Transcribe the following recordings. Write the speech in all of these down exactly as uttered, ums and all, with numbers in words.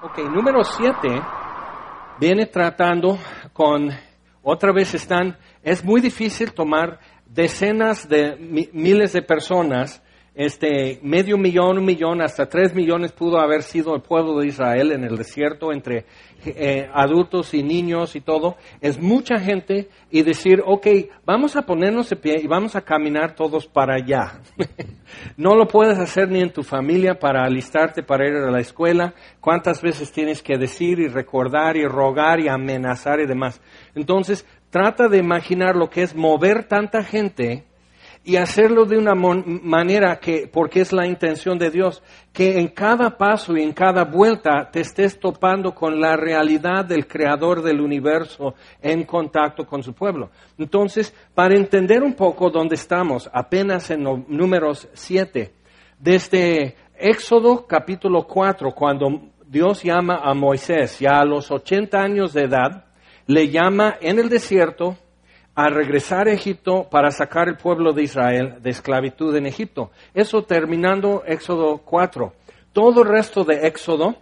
Ok, número siete viene tratando con, otra vez están, es muy difícil tomar decenas de mi, miles de personas, este, medio millón, un millón, hasta tres millones pudo haber sido el pueblo de Israel en el desierto, entre eh, adultos y niños y todo. Es mucha gente y decir, ok, vamos a ponernos de pie y vamos a caminar todos para allá. No lo puedes hacer ni en tu familia para alistarte para ir a la escuela. ¿Cuántas veces tienes que decir y recordar y rogar y amenazar y demás? Entonces, trata de imaginar lo que es mover tanta gente y hacerlo de una mon- manera que, porque es la intención de Dios, que en cada paso y en cada vuelta te estés topando con la realidad del Creador del universo en contacto con su pueblo. Entonces, para entender un poco dónde estamos, apenas en los números siete, desde Éxodo capítulo cuatro, cuando Dios llama a Moisés, ya a los ochenta años de edad, le llama en el desierto a regresar a Egipto para sacar el pueblo de Israel de esclavitud en Egipto. Eso terminando Éxodo cuatro. Todo el resto de Éxodo,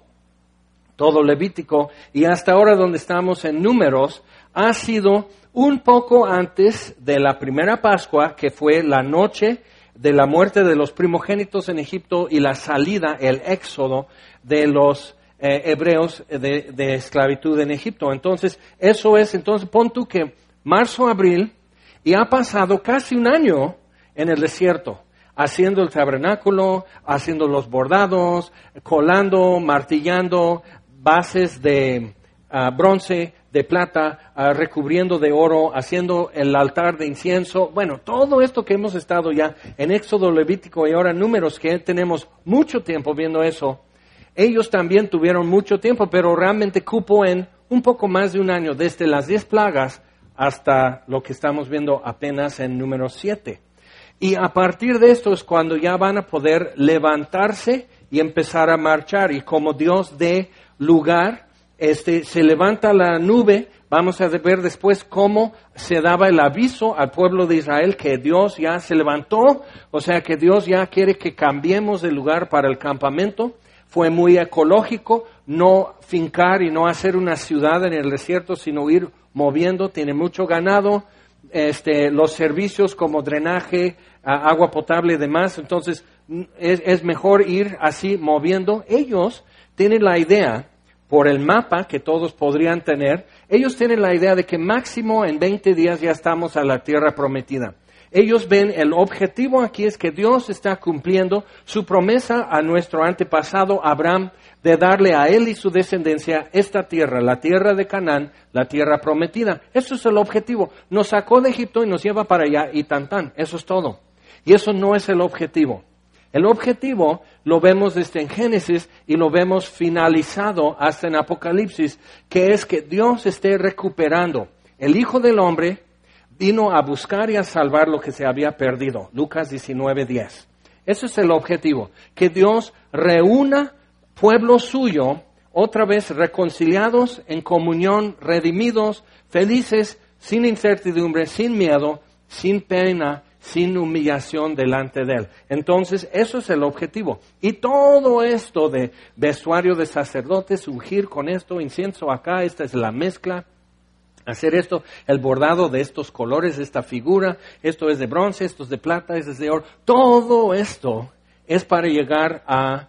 todo Levítico, y hasta ahora donde estamos en Números, ha sido un poco antes de la primera Pascua, que fue la noche de la muerte de los primogénitos en Egipto y la salida, el Éxodo de los eh, hebreos de, de esclavitud en Egipto. Entonces, eso es, entonces pon tú que marzo, abril, y ha pasado casi un año en el desierto, haciendo el tabernáculo, haciendo los bordados, colando, martillando, bases de uh, bronce, de plata, uh, recubriendo de oro, haciendo el altar de incienso. Bueno, todo esto que hemos estado ya en Éxodo, Levítico y ahora Números, que tenemos mucho tiempo viendo eso, ellos también tuvieron mucho tiempo, pero realmente cupo en un poco más de un año, desde las diez plagas hasta lo que estamos viendo apenas en número siete. Y a partir de esto es cuando ya van a poder levantarse y empezar a marchar. Y como Dios dé lugar, este, se levanta la nube. Vamos a ver después cómo se daba el aviso al pueblo de Israel que Dios ya se levantó. O sea que Dios ya quiere que cambiemos de lugar para el campamento. Fue muy ecológico no fincar y no hacer una ciudad en el desierto, sino ir moviendo. Tiene mucho ganado, este, los servicios como drenaje, agua potable y demás. Entonces, es, es mejor ir así moviendo. Ellos tienen la idea, por el mapa que todos podrían tener, ellos tienen la idea de que máximo en veinte días ya estamos a la tierra prometida. Ellos ven, el objetivo aquí es que Dios está cumpliendo su promesa a nuestro antepasado Abraham de darle a él y su descendencia esta tierra, la tierra de Canaán, la tierra prometida. Eso es el objetivo. Nos sacó de Egipto y nos lleva para allá y tan tan. Eso es todo. Y eso no es el objetivo. El objetivo lo vemos desde en Génesis y lo vemos finalizado hasta en Apocalipsis, que es que Dios esté recuperando. El Hijo del Hombre vino a buscar y a salvar lo que se había perdido. Lucas diecinueve diez. Ese es el objetivo. Que Dios reúna pueblo suyo, otra vez reconciliados, en comunión, redimidos, felices, sin incertidumbre, sin miedo, sin pena, sin humillación delante de Él. Entonces, eso es el objetivo. Y todo esto de vestuario de sacerdotes, ungir con esto, incienso acá, esta es la mezcla. Hacer esto, el bordado de estos colores, de esta figura, esto es de bronce, esto es de plata, esto es de oro. Todo esto es para llegar a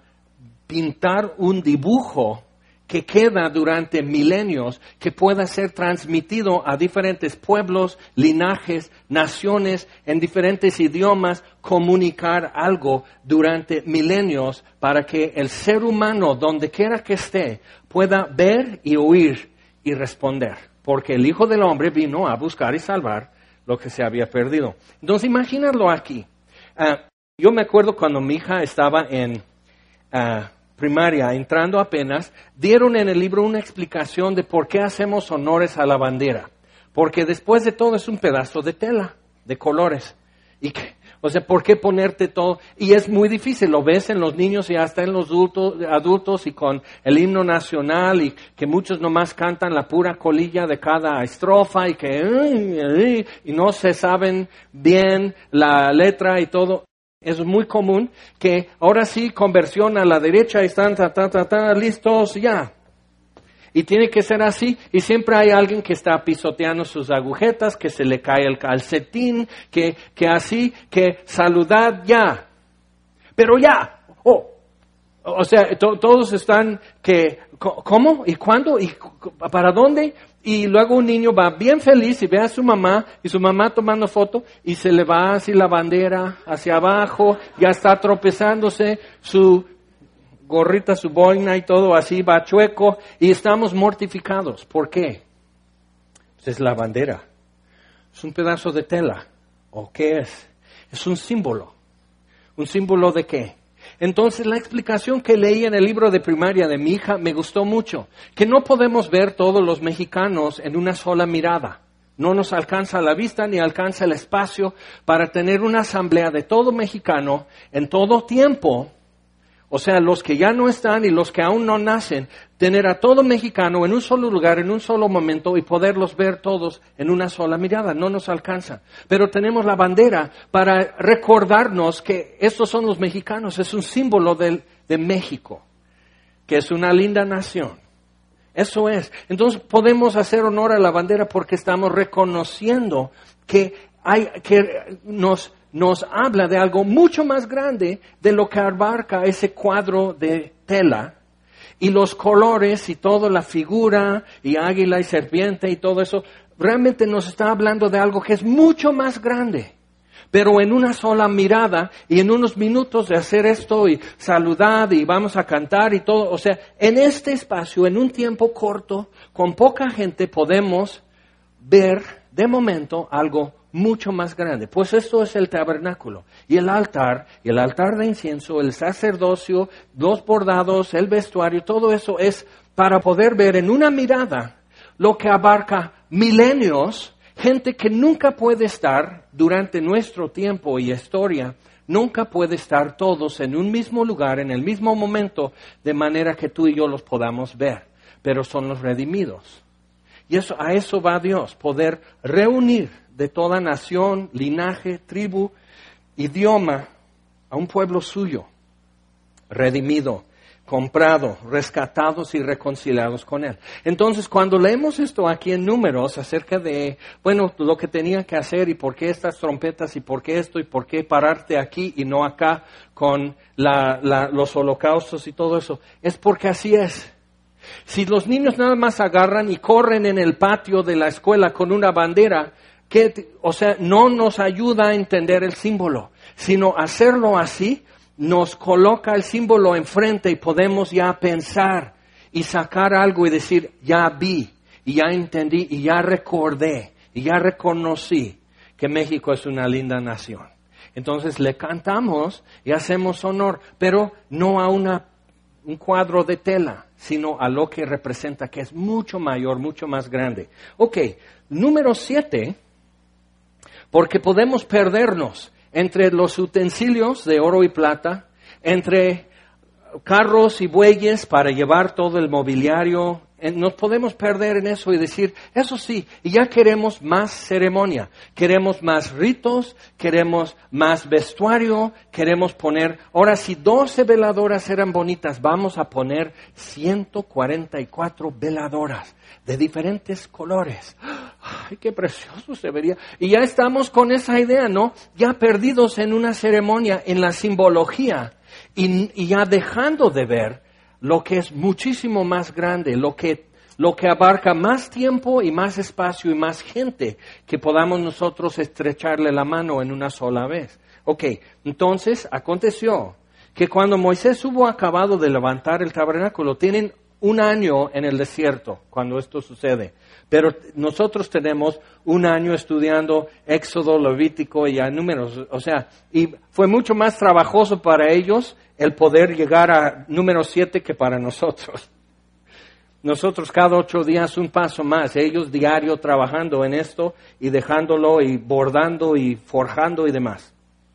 pintar un dibujo que queda durante milenios, que pueda ser transmitido a diferentes pueblos, linajes, naciones, en diferentes idiomas, comunicar algo durante milenios para que el ser humano, donde quiera que esté, pueda ver y oír y responder. Porque el Hijo del Hombre vino a buscar y salvar lo que se había perdido. Entonces, imagínalo aquí. Uh, yo me acuerdo cuando mi hija estaba en uh, primaria, entrando apenas, dieron en el libro una explicación de por qué hacemos honores a la bandera. Porque después de todo es un pedazo de tela, de colores. Y que, o sea, ¿por qué ponerte todo? Y es muy difícil, lo ves en los niños y hasta en los adultos, adultos y con el himno nacional y que muchos nomás cantan la pura colilla de cada estrofa y que y no se saben bien la letra y todo. Es muy común que ahora sí, conversión a la derecha, están ta, ta, ta, ta, listos, ya. y tiene que ser así, y siempre hay alguien que está pisoteando sus agujetas, que se le cae el calcetín, que, que así, que saludad ya, pero ya, oh, o sea, to, todos están que, ¿cómo? ¿Y cuándo? ¿Y para dónde? Y luego un niño va bien feliz y ve a su mamá, y su mamá tomando foto, y se le va así la bandera hacia abajo, ya está tropezándose, su gorrita, su boina y todo así va chueco, y estamos mortificados. ¿Por qué? Pues es la bandera. Es un pedazo de tela. ¿O qué es? Es un símbolo. ¿Un símbolo de qué? Entonces la explicación que leí en el libro de primaria de mi hija me gustó mucho, que no podemos ver todos los mexicanos en una sola mirada. No nos alcanza la vista ni alcanza el espacio para tener una asamblea de todo mexicano en todo tiempo. O sea, los que ya no están y los que aún no nacen, tener a todo mexicano en un solo lugar, en un solo momento y poderlos ver todos en una sola mirada. No nos alcanza. Pero tenemos la bandera para recordarnos que estos son los mexicanos. Es un símbolo de, de México, que es una linda nación. Eso es. Entonces podemos hacer honor a la bandera porque estamos reconociendo que hay, que nos nos habla de algo mucho más grande de lo que abarca ese cuadro de tela y los colores y toda la figura y águila y serpiente y todo eso. Realmente nos está hablando de algo que es mucho más grande. Pero en una sola mirada y en unos minutos de hacer esto y saludar y vamos a cantar y todo. O sea, en este espacio, en un tiempo corto, con poca gente podemos ver de momento algo mucho más grande. Pues esto es el tabernáculo. Y el altar, y el altar de incienso, el sacerdocio, los bordados, el vestuario, todo eso es para poder ver en una mirada lo que abarca milenios, gente que nunca puede estar durante nuestro tiempo y historia, nunca puede estar todos en un mismo lugar, en el mismo momento, de manera que tú y yo los podamos ver. Pero son los redimidos. Y eso, a eso va Dios, poder reunir de toda nación, linaje, tribu, idioma, a un pueblo suyo, redimido, comprado, rescatados y reconciliados con Él. Entonces, cuando leemos esto aquí en Números acerca de, bueno, lo que tenía que hacer y por qué estas trompetas y por qué esto y por qué pararte aquí y no acá con la, la, los holocaustos y todo eso, es porque así es. Si los niños nada más agarran y corren en el patio de la escuela con una bandera, que, o sea, no nos ayuda a entender el símbolo, sino hacerlo así nos coloca el símbolo enfrente y podemos ya pensar y sacar algo y decir, ya vi, y ya entendí, y ya recordé, y ya reconocí que México es una linda nación. Entonces le cantamos y hacemos honor, pero no a una, un cuadro de tela, sino a lo que representa, que es mucho mayor, mucho más grande. Ok, número siete, porque podemos perdernos entre los utensilios de oro y plata, entre carros y bueyes para llevar todo el mobiliario. Nos podemos perder en eso y decir, eso sí, y ya queremos más ceremonia, queremos más ritos, queremos más vestuario, queremos poner, ahora si doce veladoras eran bonitas, vamos a poner ciento cuarenta y cuatro veladoras de diferentes colores. ¡Ay, qué precioso se vería! Y ya estamos con esa idea, ¿no? Ya perdidos en una ceremonia, en la simbología, y, y ya dejando de ver lo que es muchísimo más grande, lo que, lo que abarca más tiempo y más espacio y más gente que podamos nosotros estrecharle la mano en una sola vez. Ok, entonces aconteció que cuando Moisés hubo acabado de levantar el tabernáculo, tienen un año en el desierto cuando esto sucede, pero nosotros tenemos un año estudiando Éxodo, Levítico y a Números, o sea, y fue mucho más trabajoso para ellos el poder llegar a número siete que para nosotros. Nosotros cada ocho días un paso más, ellos diario trabajando en esto y dejándolo y bordando y forjando y demás.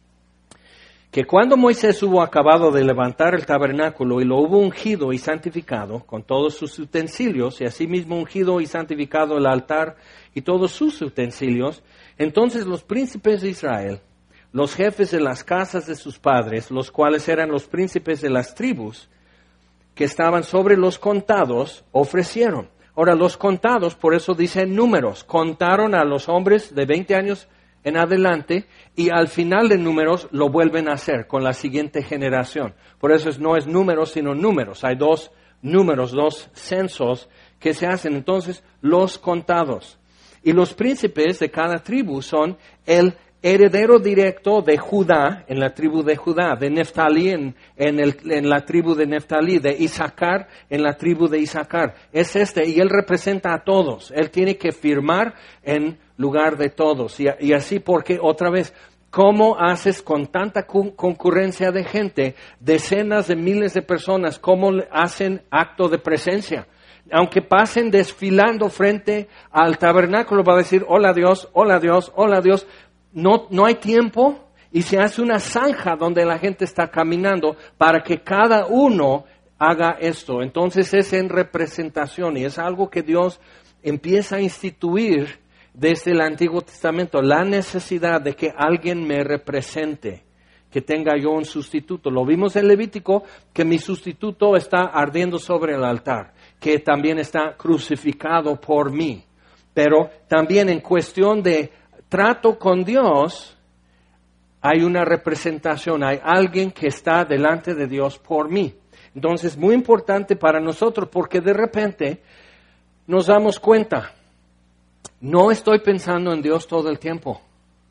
Que cuando Moisés hubo acabado de levantar el tabernáculo y lo hubo ungido y santificado con todos sus utensilios y asimismo ungido y santificado el altar y todos sus utensilios, entonces los príncipes de Israel, los jefes de las casas de sus padres, los cuales eran los príncipes de las tribus, que estaban sobre los contados ofrecieron. Ahora, los contados, por eso dicen números, contaron a los hombres de veinte años en adelante y al final de números lo vuelven a hacer con la siguiente generación. Por eso es, no es números, sino números. Hay dos números, dos censos que se hacen. Entonces, los contados. Y los príncipes de cada tribu son el heredero directo de Judá, en la tribu de Judá, de Neftalí, en, en, el, en la tribu de Neftalí, de Isaacar, en la tribu de Isaacar. Es este, y él representa a todos. Él tiene que firmar en lugar de todos. Y, y así porque, otra vez, ¿cómo haces con tanta con- concurrencia de gente, decenas de miles de personas, cómo hacen acto de presencia? Aunque pasen desfilando frente al tabernáculo, va a decir, hola Dios, hola Dios, hola Dios. No, no hay tiempo y se hace una zanja donde la gente está caminando para que cada uno haga esto. Entonces es en representación y es algo que Dios empieza a instituir desde el Antiguo Testamento, la necesidad de que alguien me represente, que tenga yo un sustituto. Lo vimos en Levítico, que mi sustituto está ardiendo sobre el altar, que también está crucificado por mí. Pero también en cuestión de trato con Dios, hay una representación, hay alguien que está delante de Dios por mí. Entonces, muy importante para nosotros, porque de repente nos damos cuenta, no estoy pensando en Dios todo el tiempo.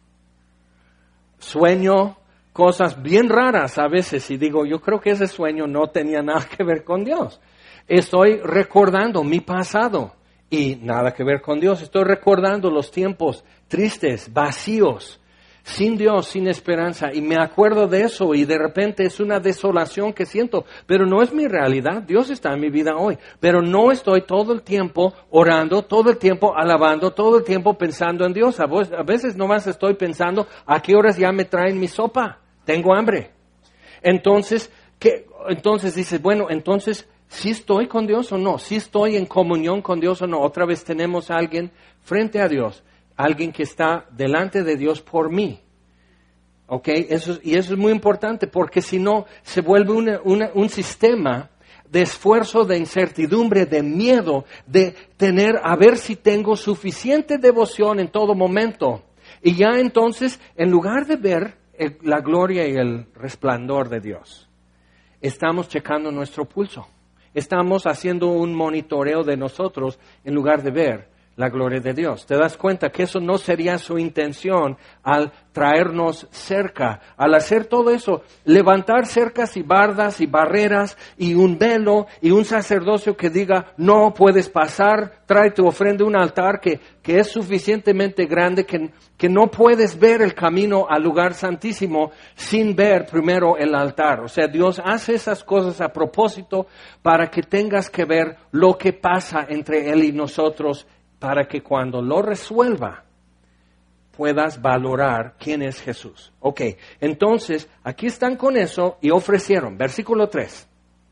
Sueño cosas bien raras a veces y digo, yo creo que ese sueño no tenía nada que ver con Dios. Estoy recordando mi pasado y nada que ver con Dios. Estoy recordando los tiempos tristes, vacíos, sin Dios, sin esperanza. Y me acuerdo de eso y de repente es una desolación que siento. Pero no es mi realidad. Dios está en mi vida hoy. Pero no estoy todo el tiempo orando, todo el tiempo alabando, todo el tiempo pensando en Dios. A veces nomás estoy pensando a qué horas ya me traen mi sopa. Tengo hambre. Entonces, ¿qué? Entonces dices, bueno, entonces, ¿sí estoy con Dios o no? ¿Sí estoy en comunión con Dios o no? Otra vez tenemos a alguien frente a Dios. Alguien que está delante de Dios por mí. ¿Ok? Eso, y eso es muy importante porque si no se vuelve una, una, un sistema de esfuerzo, de incertidumbre, de miedo, de tener, a ver si tengo suficiente devoción en todo momento. Y ya entonces, en lugar de ver el, la gloria y el resplandor de Dios, estamos checando nuestro pulso. Estamos haciendo un monitoreo de nosotros en lugar de ver la gloria de Dios. ¿Te das cuenta que eso no sería su intención al traernos cerca? Al hacer todo eso, levantar cercas y bardas y barreras y un velo y un sacerdocio que diga, no puedes pasar, trae tu ofrenda a un altar que, que es suficientemente grande que, que no puedes ver el camino al lugar santísimo sin ver primero el altar. O sea, Dios hace esas cosas a propósito para que tengas que ver lo que pasa entre Él y nosotros, para que cuando lo resuelva puedas valorar quién es Jesús. Ok, entonces aquí están con eso y ofrecieron, versículo tres.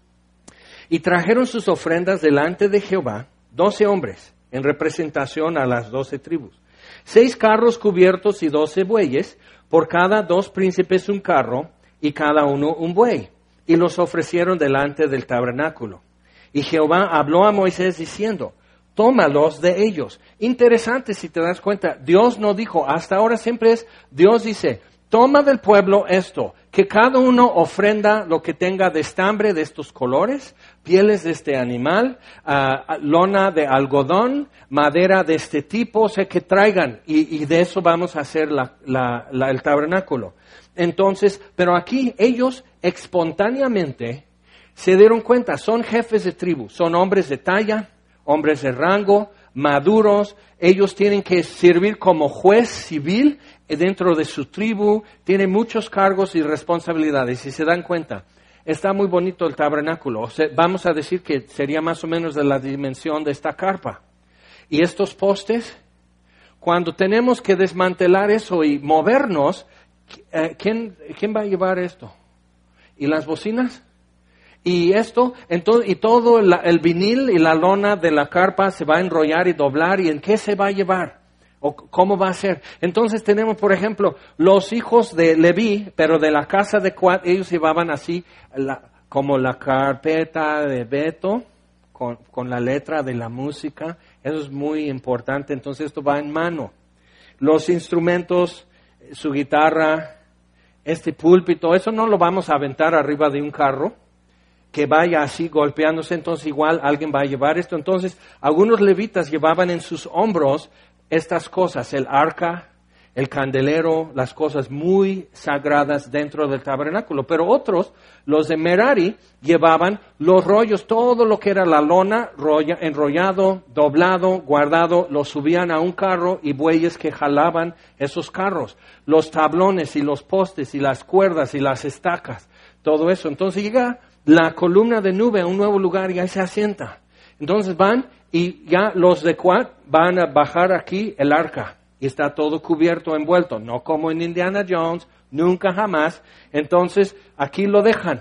Y trajeron sus ofrendas delante de Jehová, doce hombres, en representación a las doce tribus. Seis carros cubiertos y doce bueyes, por cada dos príncipes un carro y cada uno un buey. Y los ofrecieron delante del tabernáculo. Y Jehová habló a Moisés diciendo, tómalos de ellos. Interesante si te das cuenta, Dios no dijo, hasta ahora siempre es, Dios dice, toma del pueblo esto, que cada uno ofrenda lo que tenga de estambre de estos colores, pieles de este animal, uh, lona de algodón, madera de este tipo, o sea, que traigan, y, y de eso vamos a hacer la, la, la, el tabernáculo. Entonces, pero aquí ellos espontáneamente se dieron cuenta, son jefes de tribu, son hombres de talla, hombres de rango, maduros, ellos tienen que servir como juez civil dentro de su tribu, tienen muchos cargos y responsabilidades. Si se dan cuenta, está muy bonito el tabernáculo. O sea, vamos a decir que sería más o menos de la dimensión de esta carpa. Y estos postes, cuando tenemos que desmantelar eso y movernos, ¿quién, quién va a llevar esto? ¿Y las bocinas? Y esto, entonces, y todo el, el vinil y la lona de la carpa se va a enrollar y doblar, ¿y en qué se va a llevar? ¿O cómo va a ser? Entonces tenemos, por ejemplo, los hijos de Leví, pero de la casa de Coat, ellos llevaban así la, como la carpeta de Beto, con, con la letra de la música. Eso es muy importante. Entonces esto va en mano. Los instrumentos, su guitarra, este púlpito, eso no lo vamos a aventar arriba de un carro que vaya así golpeándose. Entonces igual alguien va a llevar esto. Entonces algunos levitas llevaban en sus hombros estas cosas, el arca, el candelero, las cosas muy sagradas dentro del tabernáculo. Pero otros, los de Merari, llevaban los rollos, todo lo que era la lona, rolla, enrollado, doblado, guardado, lo subían a un carro y bueyes que jalaban esos carros. Los tablones y los postes y las cuerdas y las estacas, todo eso. Entonces llega la columna de nube a un nuevo lugar y ahí se asienta. Entonces van y ya los de Coat van a bajar aquí el arca. Y está todo cubierto, envuelto, no como en Indiana Jones, nunca jamás. Entonces, aquí lo dejan.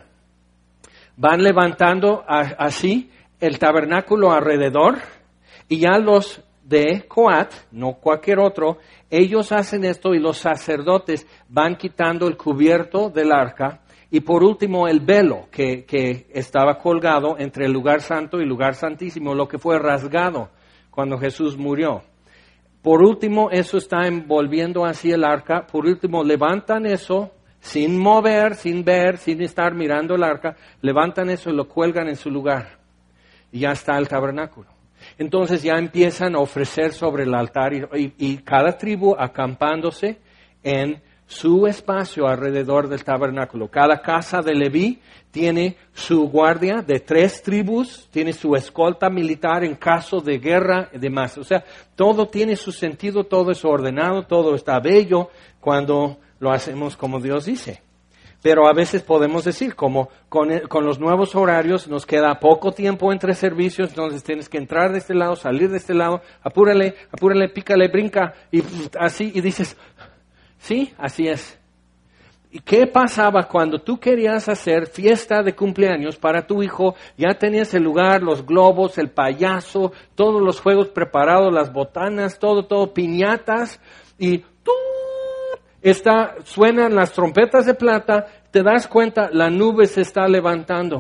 Van levantando a, así el tabernáculo alrededor, y ya los de Coat, no cualquier otro, ellos hacen esto y los sacerdotes van quitando el cubierto del arca, y por último el velo que, que estaba colgado entre el lugar santo y el lugar santísimo, lo que fue rasgado cuando Jesús murió. Por último, eso está envolviendo así el arca. Por último, levantan eso sin mover, sin ver, sin estar mirando el arca. Levantan eso y lo cuelgan en su lugar. Y ya está el tabernáculo. Entonces ya empiezan a ofrecer sobre el altar y, y, y cada tribu acampándose en su espacio alrededor del tabernáculo. Cada casa de Leví tiene su guardia de tres tribus, tiene su escolta militar en caso de guerra y demás. O sea, todo tiene su sentido, todo es ordenado, todo está bello cuando lo hacemos como Dios dice. Pero a veces podemos decir, como con, el, con los nuevos horarios nos queda poco tiempo entre servicios, entonces tienes que entrar de este lado, salir de este lado, apúrale, apúrale, pícale, brinca, y así, y dices, sí, así es. ¿Y qué pasaba cuando tú querías hacer fiesta de cumpleaños para tu hijo? Ya tenías el lugar, los globos, el payaso, todos los juegos preparados, las botanas, todo, todo, piñatas, y ¡tú! Está, suenan las trompetas de plata, te das cuenta, la nube se está levantando.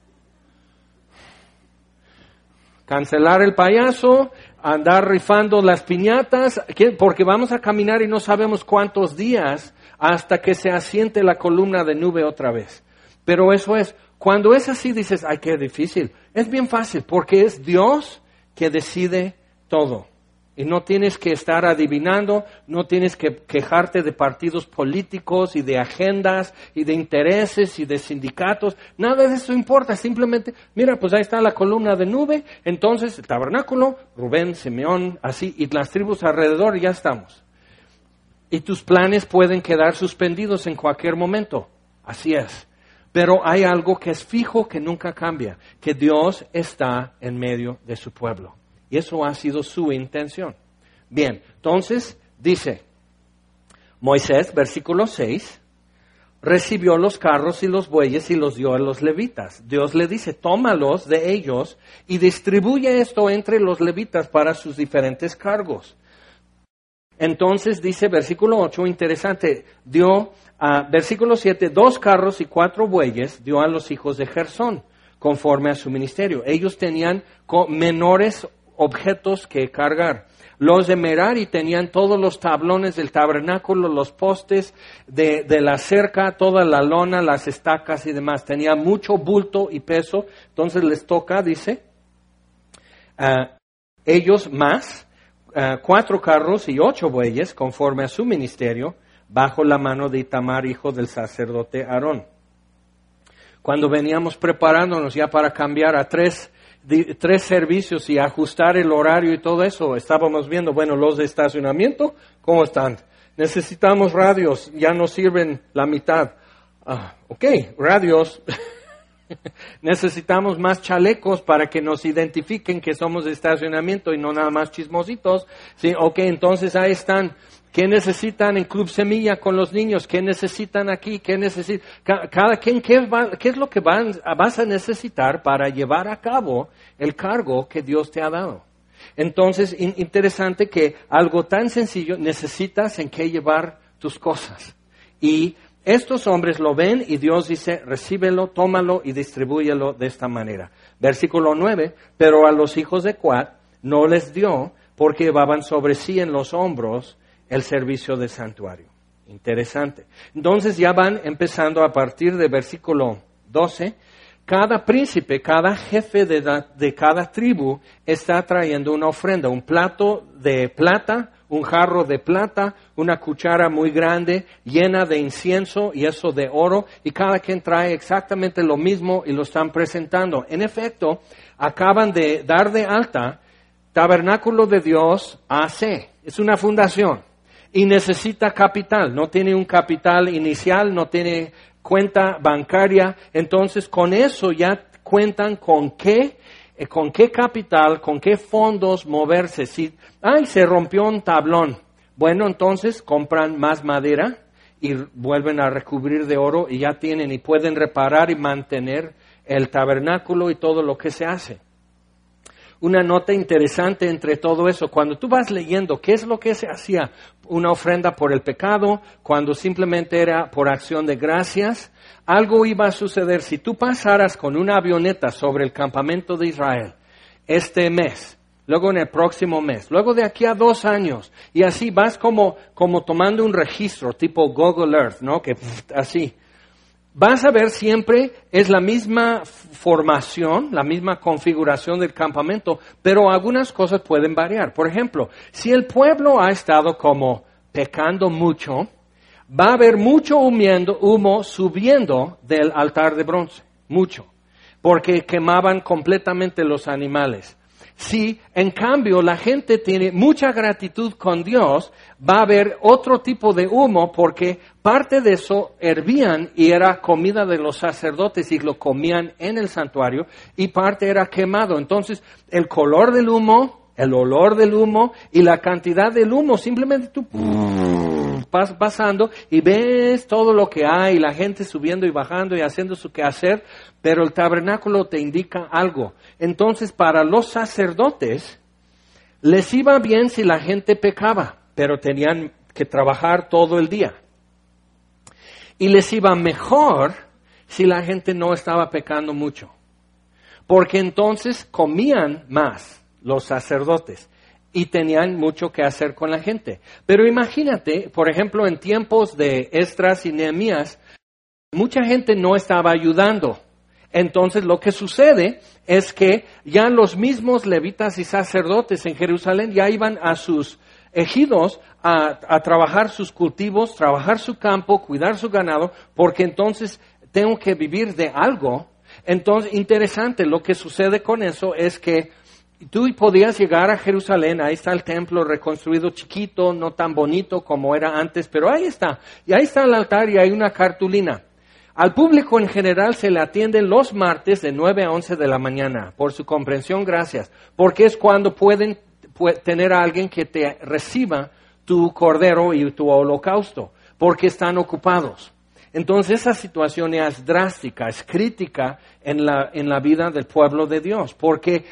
Cancelar el payaso, andar rifando las piñatas, porque vamos a caminar y no sabemos cuántos días hasta que se asiente la columna de nube otra vez. Pero eso es, cuando es así dices, ay, qué difícil. Es bien fácil, porque es Dios que decide todo. Y no tienes que estar adivinando, no tienes que quejarte de partidos políticos y de agendas y de intereses y de sindicatos. Nada de eso importa, simplemente, mira, pues ahí está la columna de nube, entonces el tabernáculo, Rubén, Simeón, así, y las tribus alrededor, y ya estamos. Y tus planes pueden quedar suspendidos en cualquier momento, así es. Pero hay algo que es fijo, que nunca cambia, que Dios está en medio de su pueblo. Y eso ha sido su intención. Bien, entonces dice Moisés, versículo seis, recibió los carros y los bueyes y los dio a los levitas. Dios le dice, tómalos de ellos y distribuye esto entre los levitas para sus diferentes cargos. Entonces dice versículo ocho, interesante, dio a versículo siete, dos carros y cuatro bueyes dio a los hijos de Gersón, conforme a su ministerio. Ellos tenían menores objetos que cargar. Los de Merari tenían todos los tablones del tabernáculo, los postes de, de la cerca, toda la lona, las estacas y demás. Tenía mucho bulto y peso, entonces les toca, dice, uh, ellos más, uh, cuatro carros y ocho bueyes, conforme a su ministerio, bajo la mano de Itamar, hijo del sacerdote Aarón. Cuando veníamos preparándonos ya para cambiar a tres tres servicios y ajustar el horario y todo eso, estábamos viendo, bueno, los de estacionamiento, ¿cómo están? Necesitamos radios, ya nos sirven la mitad. Ah, ok, radios. Necesitamos más chalecos para que nos identifiquen que somos de estacionamiento y no nada más chismositos. Sí, ok, entonces ahí están. ¿Qué necesitan en Club Semilla con los niños? ¿Qué necesitan aquí? ¿Qué necesitan? Cada quien, ¿qué, va, qué es lo que van, vas a necesitar para llevar a cabo el cargo que Dios te ha dado? Entonces, in, interesante que algo tan sencillo necesitas en qué llevar tus cosas. Y Estos hombres lo ven y Dios dice, recíbelo, tómalo y distribúyelo de esta manera. Versículo nueve, pero a los hijos de Coat no les dio porque llevaban sobre sí en los hombros el servicio del santuario. Interesante. Entonces ya van empezando a partir de versículo doce. Cada príncipe, cada jefe de, la, de cada tribu está trayendo una ofrenda, un plato de plata, un jarro de plata, una cuchara muy grande llena de incienso y eso de oro, y cada quien trae exactamente lo mismo y lo están presentando. En efecto, acaban de dar de alta Tabernáculo de Dios A C, es una fundación y necesita capital, no tiene un capital inicial, no tiene cuenta bancaria, entonces con eso ya cuentan con qué Eh, ¿Con qué capital, con qué fondos moverse? Si, ay, se rompió un tablón. Bueno, entonces compran más madera y vuelven a recubrir de oro y ya tienen y pueden reparar y mantener el tabernáculo y todo lo que se hace. Una nota interesante entre todo eso, cuando tú vas leyendo qué es lo que se hacía, una ofrenda por el pecado, cuando simplemente era por acción de gracias, algo iba a suceder. Si tú pasaras con una avioneta sobre el campamento de Israel este mes, luego en el próximo mes, luego de aquí a dos años, y así vas como, como tomando un registro tipo Google Earth, ¿no? Que así. Vas a ver siempre es la misma formación, la misma configuración del campamento, pero algunas cosas pueden variar. Por ejemplo, si el pueblo ha estado como pecando mucho, va a haber mucho humiendo, humo subiendo del altar de bronce, mucho, porque quemaban completamente los animales. Si, en cambio, la gente tiene mucha gratitud con Dios, va a haber otro tipo de humo porque parte de eso hervían y era comida de los sacerdotes y lo comían en el santuario y parte era quemado. Entonces, el color del humo, el olor del humo y la cantidad del humo, simplemente tú vas pasando y ves todo lo que hay, la gente subiendo y bajando y haciendo su quehacer, pero el tabernáculo te indica algo. Entonces, para los sacerdotes, les iba bien si la gente pecaba, pero tenían que trabajar todo el día. Y les iba mejor si la gente no estaba pecando mucho, porque entonces comían más los sacerdotes y tenían mucho que hacer con la gente. Pero imagínate, por ejemplo, en tiempos de Esdras y Nehemías, mucha gente no estaba ayudando. Entonces lo que sucede es que ya los mismos levitas y sacerdotes en Jerusalén ya iban a sus ejidos a, a trabajar sus cultivos, trabajar su campo, cuidar su ganado, porque entonces tengo que vivir de algo. Entonces, interesante, lo que sucede con eso es que tú podías llegar a Jerusalén, ahí está el templo reconstruido chiquito, no tan bonito como era antes, pero ahí está. Y ahí está el altar y hay una cartulina. Al público en general se le atiende los martes de nueve a once de la mañana. Por su comprensión, gracias. Porque es cuando pueden puede tener a alguien que te reciba tu cordero y tu holocausto, porque están ocupados. Entonces esa situación es drástica, es crítica en la, en la vida del pueblo de Dios, porque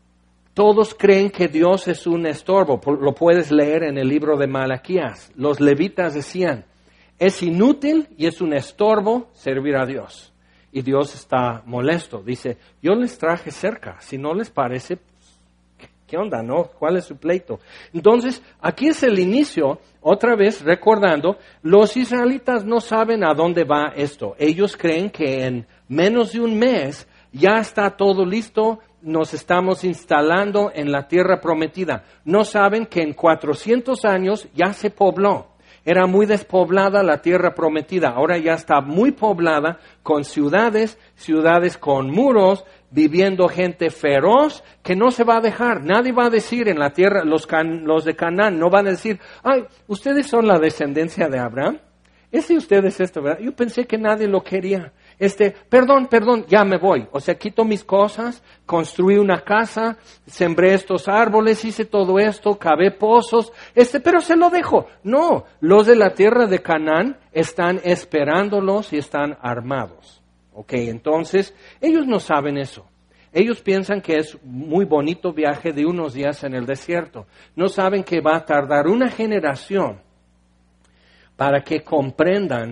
todos creen que Dios es un estorbo. Lo puedes leer en el libro de Malaquías. Los levitas decían, es inútil y es un estorbo servir a Dios. Y Dios está molesto. Dice, yo les traje cerca. Si no les parece, ¿qué onda, no? ¿Cuál es su pleito? Entonces, aquí es el inicio, otra vez recordando, los israelitas no saben a dónde va esto. Ellos creen que en menos de un mes ya está todo listo, nos estamos instalando en la tierra prometida. No saben que en cuatrocientos años ya se pobló. Era muy despoblada la tierra prometida. Ahora ya está muy poblada con ciudades, ciudades con muros, viviendo gente feroz que no se va a dejar. Nadie va a decir en la tierra, los, can, los de Canaán no van a decir, ay, ustedes son la descendencia de Abraham. Ese ustedes esto, ¿verdad? Yo pensé que nadie lo quería. Este, perdón, perdón, ya me voy. O sea, quito mis cosas, construí una casa, sembré estos árboles, hice todo esto, cavé pozos, este, pero se lo dejo. No, los de la tierra de Canaán están esperándolos y están armados. Ok, entonces, ellos no saben eso. Ellos piensan que es muy bonito viaje de unos días en el desierto. No saben que va a tardar una generación para que comprendan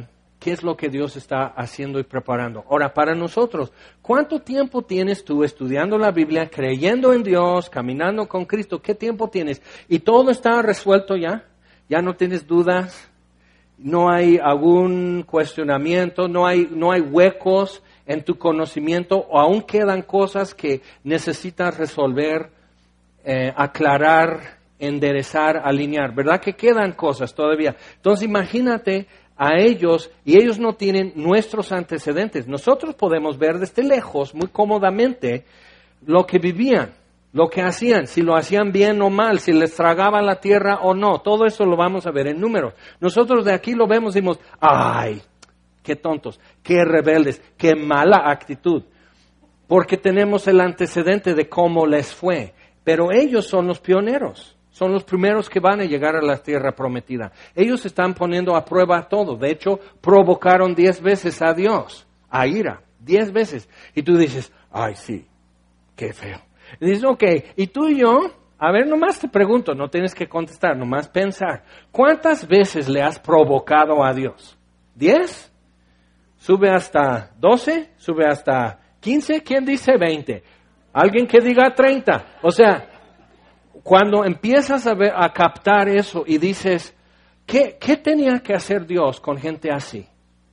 qué es lo que Dios está haciendo y preparando. Ahora, para nosotros, ¿cuánto tiempo tienes tú estudiando la Biblia, creyendo en Dios, caminando con Cristo? ¿Qué tiempo tienes? ¿Y todo está resuelto ya? ¿Ya no tienes dudas? ¿No hay algún cuestionamiento? ¿No hay, no hay huecos en tu conocimiento? ¿O aún quedan cosas que necesitas resolver, eh, aclarar, enderezar, alinear? ¿Verdad que quedan cosas todavía? Entonces imagínate a ellos, y ellos no tienen nuestros antecedentes. Nosotros podemos ver desde lejos, muy cómodamente, lo que vivían, lo que hacían, si lo hacían bien o mal, si les tragaban la tierra o no. Todo eso lo vamos a ver en números. Nosotros de aquí lo vemos y decimos, ¡ay! ¡Qué tontos! ¡Qué rebeldes! ¡Qué mala actitud! Porque tenemos el antecedente de cómo les fue. Pero ellos son los pioneros. Son los primeros que van a llegar a la tierra prometida. Ellos están poniendo a prueba todo. De hecho, provocaron diez veces a Dios, a ira, diez veces. Y tú dices, ay, sí, qué feo. Y dices, ok, y tú y yo, a ver, nomás te pregunto, no tienes que contestar, nomás pensar. ¿Cuántas veces le has provocado a Dios? ¿Diez? ¿Sube hasta doce? ¿Sube hasta quince? ¿Quién dice veinte? Alguien que diga treinta. O sea, cuando empiezas a, ver, a captar eso y dices, ¿qué, ¿qué tenía que hacer Dios con gente así?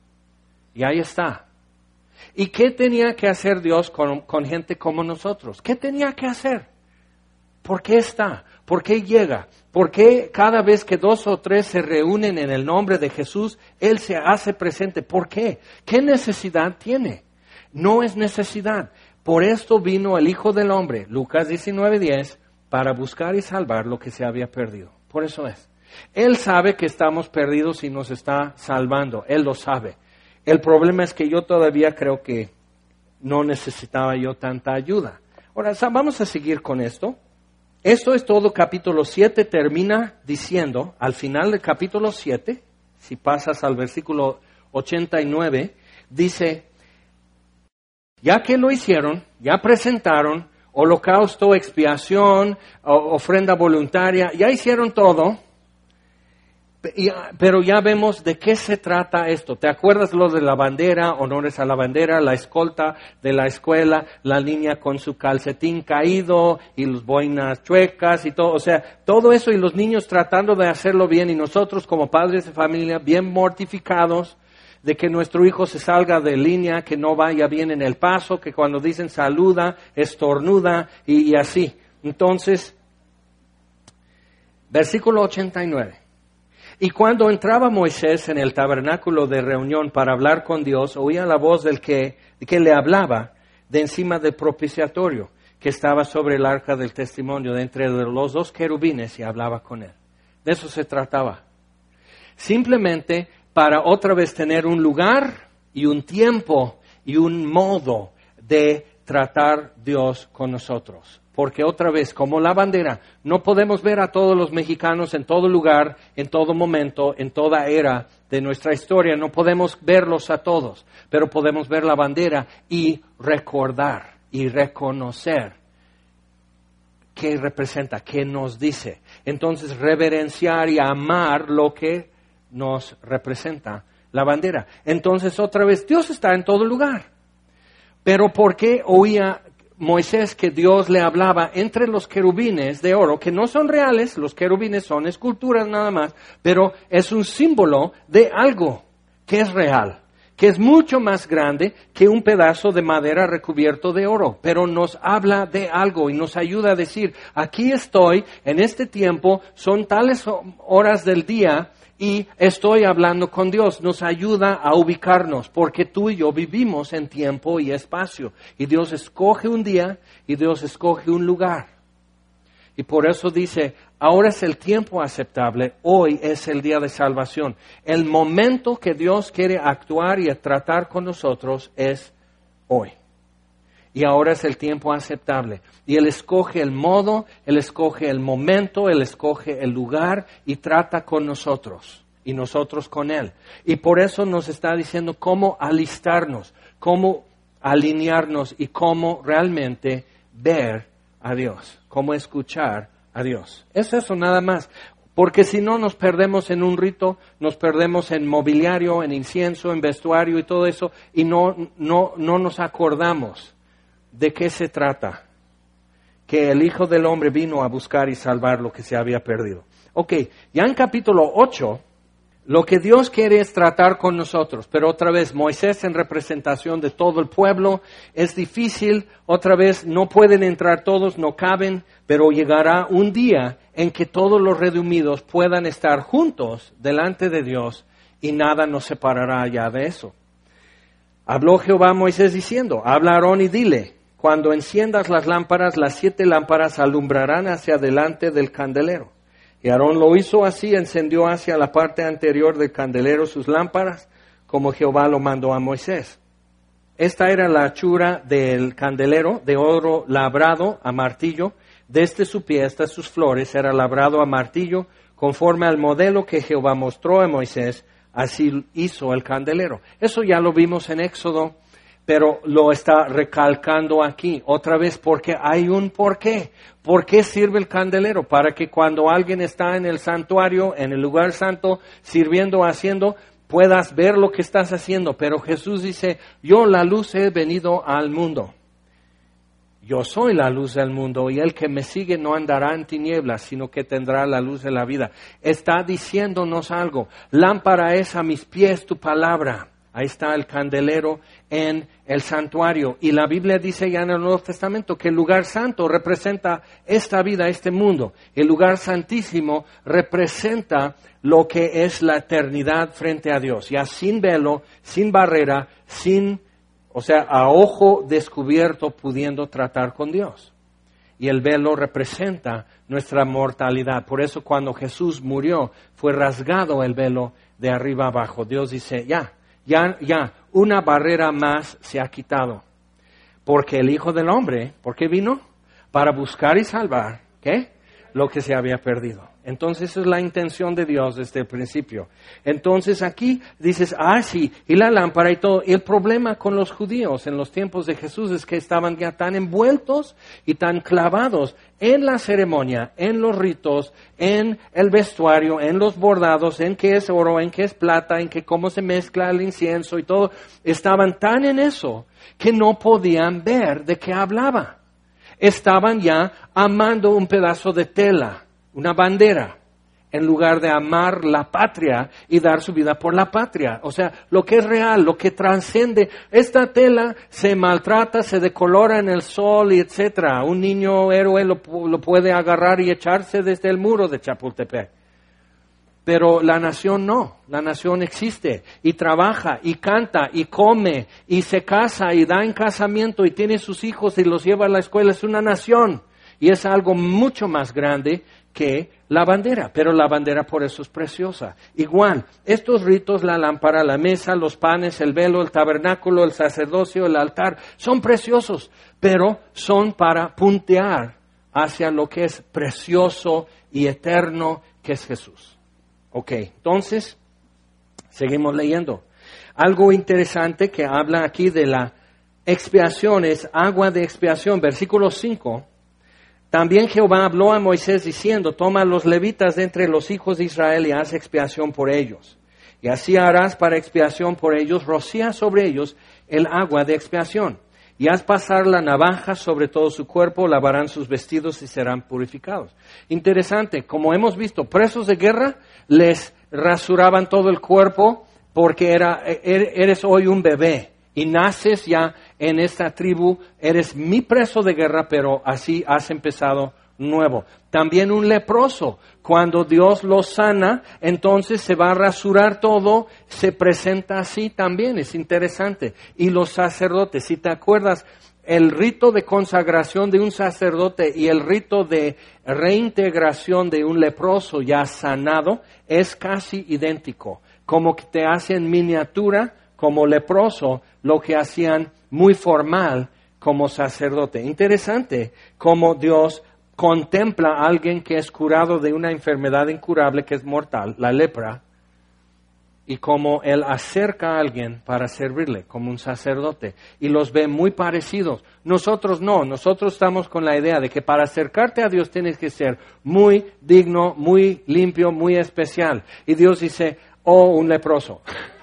Y ahí está. ¿Y qué tenía que hacer Dios con, con gente como nosotros? ¿Qué tenía que hacer? ¿Por qué está? ¿Por qué llega? ¿Por qué cada vez que dos o tres se reúnen en el nombre de Jesús, Él se hace presente? ¿Por qué? ¿Qué necesidad tiene? No es necesidad. Por esto vino el Hijo del Hombre, Lucas diecinueve diez, para buscar y salvar lo que se había perdido. Por eso es. Él sabe que estamos perdidos y nos está salvando. Él lo sabe. El problema es que yo todavía creo que no necesitaba yo tanta ayuda. Ahora, vamos a seguir con esto. Esto es todo capítulo siete. Termina diciendo, al final del capítulo siete, si pasas al versículo ochenta y nueve, dice, ya que lo hicieron, ya presentaron holocausto, expiación, ofrenda voluntaria, ya hicieron todo, pero ya vemos de qué se trata esto. ¿Te acuerdas lo de la bandera, honores a la bandera, la escolta de la escuela, la niña con su calcetín caído y las boinas chuecas y todo? O sea, todo eso y los niños tratando de hacerlo bien y nosotros como padres de familia bien mortificados de que nuestro hijo se salga de línea, que no vaya bien en el paso, que cuando dicen saluda, estornuda y, y así. Entonces, versículo ochenta y nueve. Y cuando entraba Moisés en el tabernáculo de reunión para hablar con Dios, oía la voz del que, que le hablaba de encima del propiciatorio, que estaba sobre el arca del testimonio, de entre los dos querubines, y hablaba con él. De eso se trataba. Simplemente para otra vez tener un lugar y un tiempo y un modo de tratar Dios con nosotros. Porque otra vez, como la bandera, no podemos ver a todos los mexicanos en todo lugar, en todo momento, en toda era de nuestra historia. No podemos verlos a todos, pero podemos ver la bandera y recordar y reconocer qué representa, qué nos dice. Entonces, reverenciar y amar lo que nos representa la bandera. Entonces, otra vez, Dios está en todo lugar. Pero ¿por qué oía Moisés que Dios le hablaba entre los querubines de oro, que no son reales? Los querubines son esculturas nada más, pero es un símbolo de algo que es real, que es mucho más grande que un pedazo de madera recubierto de oro, pero nos habla de algo y nos ayuda a decir, aquí estoy, en este tiempo, son tales horas del día, y estoy hablando con Dios. Nos ayuda a ubicarnos, porque tú y yo vivimos en tiempo y espacio. Y Dios escoge un día y Dios escoge un lugar. Y por eso dice, ahora es el tiempo aceptable, hoy es el día de salvación. El momento que Dios quiere actuar y tratar con nosotros es hoy. Y ahora es el tiempo aceptable. Y Él escoge el modo, Él escoge el momento, Él escoge el lugar y trata con nosotros. Y nosotros con Él. Y por eso nos está diciendo cómo alistarnos, cómo alinearnos y cómo realmente ver a Dios, cómo escuchar a Dios. Es eso nada más. Porque si no nos perdemos en un rito, nos perdemos en mobiliario, en incienso, en vestuario y todo eso, y no, no, no nos acordamos de qué se trata. Que el Hijo del Hombre vino a buscar y salvar lo que se había perdido. Ok, ya en capítulo ocho, lo que Dios quiere es tratar con nosotros, pero otra vez Moisés en representación de todo el pueblo, es difícil, otra vez no pueden entrar todos, no caben, pero llegará un día en que todos los redimidos puedan estar juntos delante de Dios y nada nos separará ya de eso. Habló Jehová a Moisés diciendo, habla a Aarón y dile, cuando enciendas las lámparas, las siete lámparas alumbrarán hacia delante del candelero. Y Aarón lo hizo así, encendió hacia la parte anterior del candelero sus lámparas, como Jehová lo mandó a Moisés. Esta era la hechura del candelero, de oro labrado a martillo. Desde su pie hasta sus flores era labrado a martillo, conforme al modelo que Jehová mostró a Moisés, así hizo el candelero. Eso ya lo vimos en Éxodo, pero lo está recalcando aquí otra vez porque hay un porqué. ¿Por qué sirve el candelero? Para que cuando alguien está en el santuario, en el lugar santo, sirviendo, haciendo, puedas ver lo que estás haciendo. Pero Jesús dice, yo la luz he venido al mundo. Yo soy la luz del mundo y el que me sigue no andará en tinieblas, sino que tendrá la luz de la vida. Está diciéndonos algo. Lámpara es a mis pies tu palabra. Ahí está el candelero en el santuario. Y la Biblia dice ya en el Nuevo Testamento que el lugar santo representa esta vida, este mundo. El lugar santísimo representa lo que es la eternidad frente a Dios. Ya sin velo, sin barrera, sin, o sea, a ojo descubierto pudiendo tratar con Dios. Y el velo representa nuestra mortalidad. Por eso cuando Jesús murió, fue rasgado el velo de arriba abajo. Dios dice, ya. Ya, ya, una barrera más se ha quitado. Porque el Hijo del Hombre, ¿por qué vino? Para buscar y salvar, ¿qué? Lo que se había perdido. Entonces, esa es la intención de Dios desde el principio. Entonces, aquí dices, ah, sí, y la lámpara y todo. Y el problema con los judíos en los tiempos de Jesús es que estaban ya tan envueltos y tan clavados en la ceremonia, en los ritos, en el vestuario, en los bordados, en qué es oro, en qué es plata, en qué cómo se mezcla el incienso y todo. Estaban tan en eso que no podían ver de qué hablaba. Estaban ya amando un pedazo de tela, una bandera, en lugar de amar la patria y dar su vida por la patria. O sea, lo que es real, lo que trasciende. Esta tela se maltrata, se decolora en el sol y etcétera. Un niño héroe lo, lo puede agarrar y echarse desde el muro de Chapultepec. Pero la nación no, la nación existe y trabaja y canta y come y se casa y da en casamiento y tiene sus hijos y los lleva a la escuela. Es una nación y es algo mucho más grande que la bandera, pero la bandera por eso es preciosa. Igual, estos ritos, la lámpara, la mesa, los panes, el velo, el tabernáculo, el sacerdocio, el altar, son preciosos, pero son para puntear hacia lo que es precioso y eterno, que es Jesús. Ok, entonces, seguimos leyendo. Algo interesante que habla aquí de la expiación es agua de expiación, versículo cinco. También Jehová habló a Moisés diciendo, toma a los levitas de entre los hijos de Israel y haz expiación por ellos. Y así harás para expiación por ellos, rocía sobre ellos el agua de expiación. Y haz pasar la navaja sobre todo su cuerpo, lavarán sus vestidos y serán purificados. Interesante, como hemos visto, presos de guerra les rasuraban todo el cuerpo porque era, eres hoy un bebé y naces ya en esta tribu, eres mi preso de guerra, pero así has empezado nuevo. También un leproso, cuando Dios lo sana, entonces se va a rasurar todo, se presenta así también, es interesante. Y los sacerdotes, si te acuerdas, el rito de consagración de un sacerdote y el rito de reintegración de un leproso ya sanado es casi idéntico, como que te hacen miniatura como leproso, lo que hacían muy formal como sacerdote. Interesante cómo Dios contempla a alguien que es curado de una enfermedad incurable que es mortal, la lepra, y cómo Él acerca a alguien para servirle, como un sacerdote, y los ve muy parecidos. Nosotros no, nosotros estamos con la idea de que para acercarte a Dios tienes que ser muy digno, muy limpio, muy especial. Y Dios dice, oh, un leproso.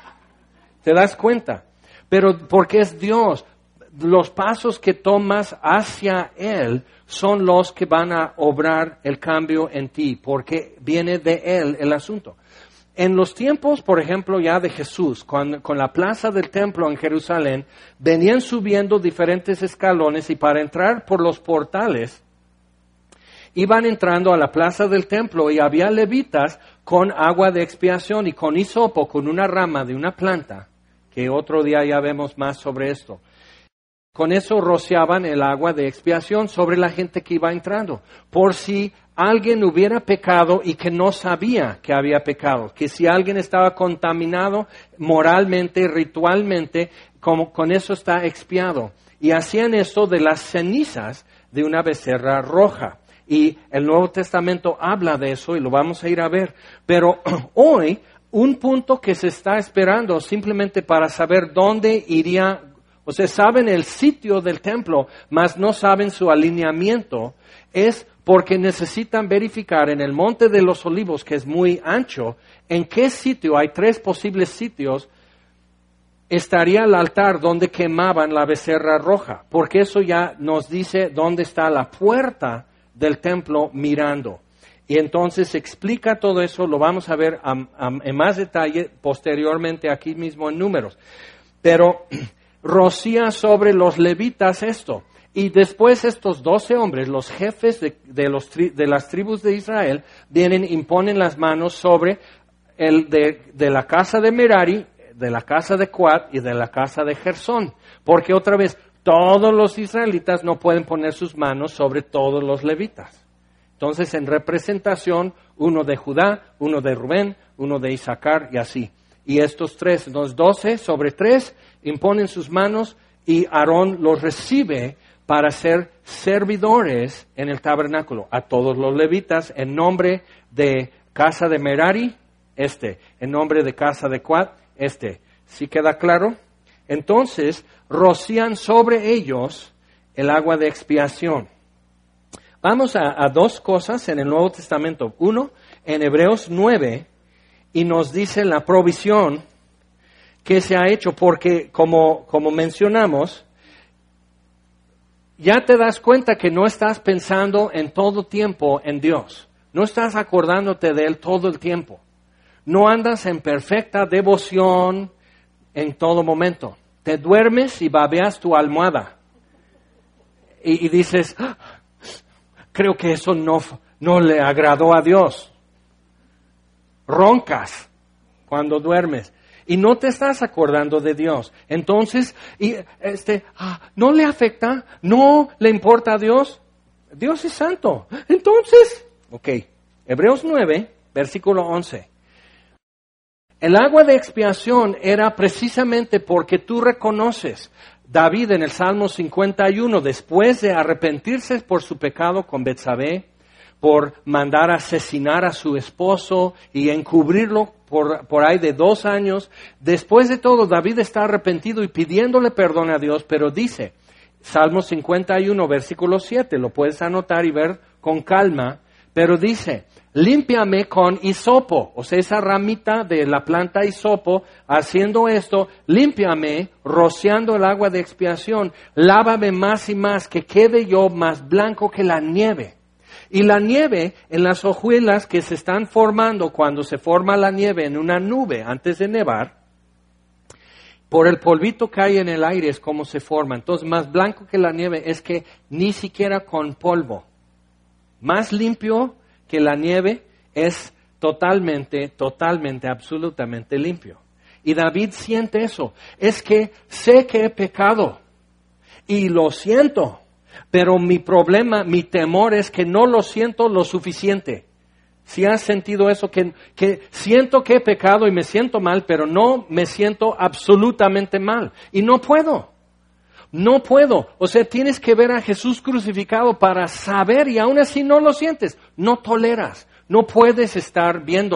¿Te das cuenta? Pero porque es Dios, los pasos que tomas hacia Él son los que van a obrar el cambio en ti, porque viene de Él el asunto. En los tiempos, por ejemplo, ya de Jesús, con, con la plaza del templo en Jerusalén, venían subiendo diferentes escalones y para entrar por los portales, iban entrando a la plaza del templo y había levitas con agua de expiación y con hisopo, con una rama de una planta, que otro día ya vemos más sobre esto. Con eso rociaban el agua de expiación sobre la gente que iba entrando, por si alguien hubiera pecado y que no sabía que había pecado, que si alguien estaba contaminado moralmente, ritualmente, como con eso está expiado. Y hacían esto de las cenizas de una becerra roja. Y el Nuevo Testamento habla de eso y lo vamos a ir a ver. Pero hoy, un punto que se está esperando simplemente para saber dónde iría. O sea, saben el sitio del templo, mas no saben su alineamiento, es porque necesitan verificar en el Monte de los Olivos, que es muy ancho, en qué sitio, hay tres posibles sitios, estaría el altar donde quemaban la becerra roja, porque eso ya nos dice dónde está la puerta del templo mirando. Y entonces explica todo eso, lo vamos a ver a, a, en más detalle posteriormente aquí mismo en Números. Pero rocía sobre los levitas esto. Y después estos doce hombres, los jefes de, de, los tri, de las tribus de Israel, vienen, imponen las manos sobre el de, de la casa de Merari, de la casa de Coat y de la casa de Gersón. Porque otra vez, todos los israelitas no pueden poner sus manos sobre todos los levitas. Entonces, en representación, uno de Judá, uno de Rubén, uno de Isaacar y así. Y estos tres, los doce sobre tres, imponen sus manos y Aarón los recibe para ser servidores en el tabernáculo. A todos los levitas, en nombre de casa de Merari, este. En nombre de casa de Coat, este. ¿Sí queda claro? Entonces, rocían sobre ellos el agua de expiación. Vamos a, a dos cosas en el Nuevo Testamento. Uno, en Hebreos nueve, y nos dice la provisión que se ha hecho, porque como, como mencionamos, ya te das cuenta que no estás pensando en todo tiempo en Dios. No estás acordándote de Él todo el tiempo. No andas en perfecta devoción en todo momento. Te duermes y babeas tu almohada. Y, y dices, ¡ah! Creo que eso no, no le agradó a Dios. Roncas cuando duermes. Y no te estás acordando de Dios. Entonces, y este, ah, ¿no le afecta? ¿No le importa a Dios? Dios es santo. Entonces, ok, Hebreos nueve, versículo once. El agua de expiación era precisamente porque tú reconoces, David en el Salmo cincuenta y uno, después de arrepentirse por su pecado con Betsabé, por mandar a asesinar a su esposo y encubrirlo por, por ahí de dos años. Después de todo, David está arrepentido y pidiéndole perdón a Dios, pero dice, Salmo cincuenta y uno, versículo siete, lo puedes anotar y ver con calma, pero dice, límpiame con hisopo, o sea, esa ramita de la planta hisopo, haciendo esto, límpiame, rociando el agua de expiación, lávame más y más, que quede yo más blanco que la nieve. Y la nieve en las hojuelas que se están formando cuando se forma la nieve en una nube antes de nevar, por el polvito que hay en el aire es como se forma. Entonces, más blanco que la nieve es que ni siquiera con polvo. Más limpio que la nieve es totalmente, totalmente, absolutamente limpio. Y David siente eso. Es que sé que he pecado y lo siento. Pero mi problema, mi temor es que no lo siento lo suficiente. Si has sentido eso, que, que siento que he pecado y me siento mal, pero no me siento absolutamente mal. Y no puedo. No puedo. O sea, tienes que ver a Jesús crucificado para saber y aún así no lo sientes. No toleras. No puedes estar viéndolo.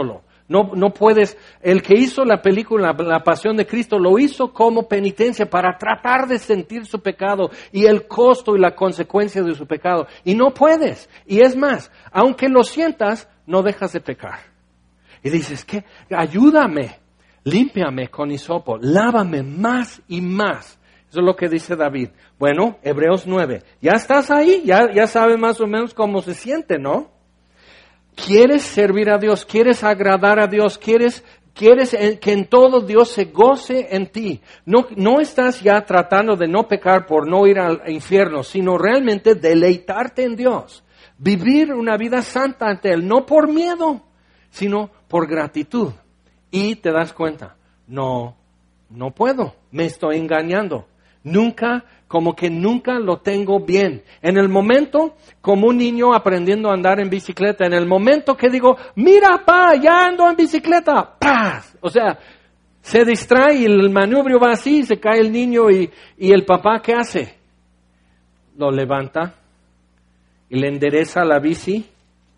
No, no puedes, el que hizo la película, La Pasión de Cristo, lo hizo como penitencia para tratar de sentir su pecado y el costo y la consecuencia de su pecado. Y no puedes. Y es más, aunque lo sientas, no dejas de pecar. Y dices, ¿qué? Ayúdame, límpiame con hisopo, lávame más y más. Eso es lo que dice David. Bueno, Hebreos nueve. Ya estás ahí, ya, ya sabes más o menos cómo se siente, ¿no? ¿Quieres servir a Dios? ¿Quieres agradar a Dios? ¿Quieres, quieres que en todo Dios se goce en ti? No, no estás ya tratando de no pecar por no ir al infierno, sino realmente deleitarte en Dios. Vivir una vida santa ante Él, no por miedo, sino por gratitud. Y te das cuenta, no, no puedo, me estoy engañando. Nunca, como que nunca lo tengo bien. En el momento, como un niño aprendiendo a andar en bicicleta, en el momento que digo, mira, pa, ya ando en bicicleta, ¡paz! O sea, se distrae y el manubrio va así, se cae el niño y, y el papá, ¿qué hace? Lo levanta y le endereza la bici.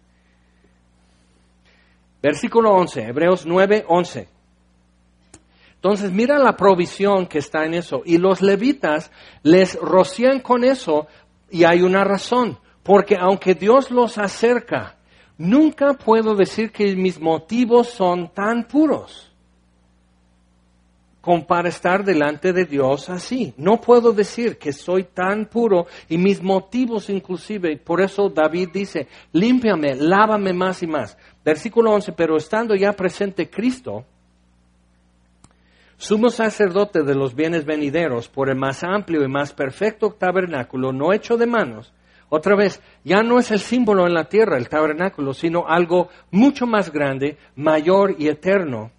Versículo once, Hebreos nueve, once. Entonces, mira la provisión que está en eso. Y los levitas les rocían con eso y hay una razón. Porque aunque Dios los acerca, nunca puedo decir que mis motivos son tan puros como para estar delante de Dios así. No puedo decir que soy tan puro y mis motivos inclusive. Por eso David dice, límpiame, lávame más y más. Versículo once, pero estando ya presente Cristo, sumo sacerdote de los bienes venideros, por el más amplio y más perfecto tabernáculo, no hecho de manos. Otra vez, ya no es el símbolo en la tierra, el tabernáculo, sino algo mucho más grande, mayor y eterno.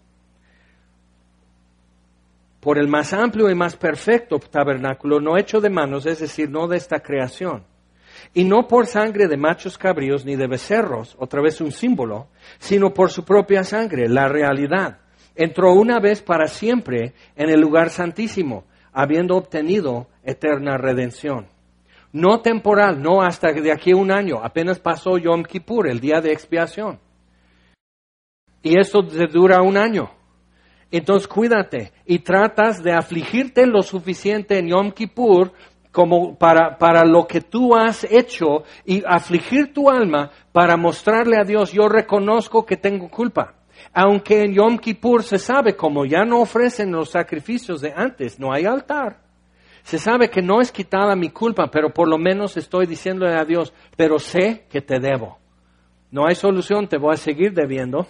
Por el más amplio y más perfecto tabernáculo, no hecho de manos, es decir, no de esta creación. Y no por sangre de machos cabríos ni de becerros, otra vez un símbolo, sino por su propia sangre, la realidad. Entró una vez para siempre en el lugar santísimo, habiendo obtenido eterna redención. No temporal, no hasta de aquí a un año, apenas pasó Yom Kippur, el día de expiación. Y esto dura un año. Entonces cuídate y tratas de afligirte lo suficiente en Yom Kippur como para, para lo que tú has hecho y afligir tu alma para mostrarle a Dios, yo reconozco que tengo culpa. Aunque en Yom Kippur se sabe, como ya no ofrecen los sacrificios de antes, no hay altar. Se sabe que no es quitada mi culpa, pero por lo menos estoy diciéndole a Dios, pero sé que te debo. No hay solución, te voy a seguir debiendo,